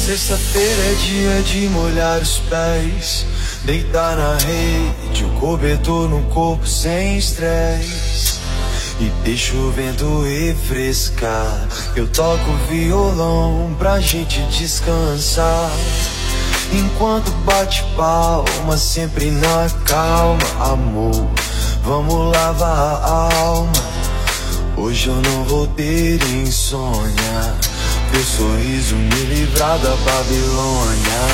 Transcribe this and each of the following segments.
Sexta-feira é dia de molhar os pés, deitar na rede, o cobertor no corpo sem estresse, e deixa o vento refrescar. Eu toco violão pra gente descansar, enquanto bate palma, sempre na calma. Amor, vamos lavar a alma. Hoje eu não vou ter insônia, teu sorriso me livrar da Babilônia.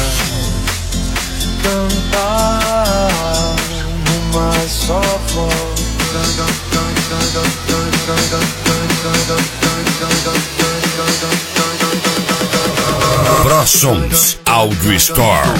Cantar numa só voz. ProSongs Audio Store.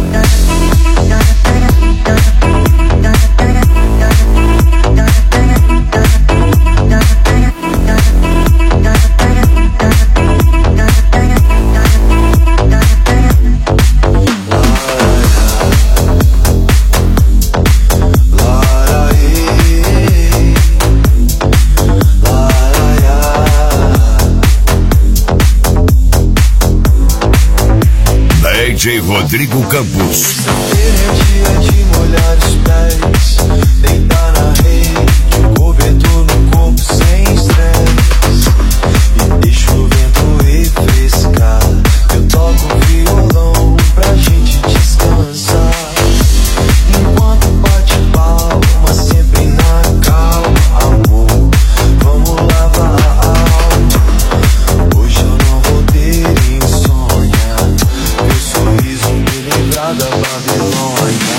DJ Rodrigo Campos. Sexta-feira é dia de molhar os pés, deitar na rede, o cobertor no corpo sem estresse, e deixa o vento refrescar. Eu toco violão pra gente descansar, enquanto bate palma, sempre na calma. Amor, vamos lavar a alma. Hoje eu não vou ter insônia, teu sorriso me livrar da Babilônia.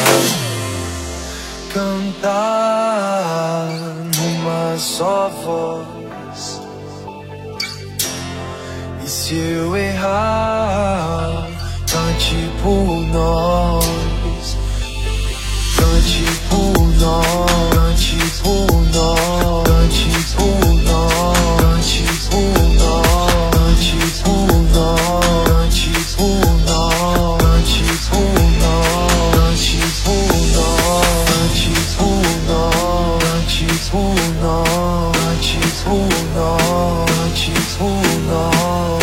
Cantar numa só voz, e se eu errar, cante por nós, cante por nós, cante por nós, cante por nós, cante por nós, cante por nós, cante por nós, cante por nós, cante por nós, cante por nós, cante por nós, cante por nós.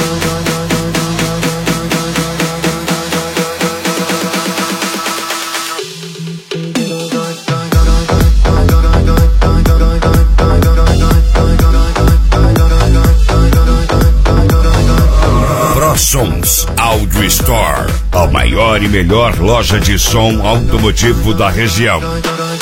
ProSongs Audio Store, a maior e melhor loja de som automotivo da região.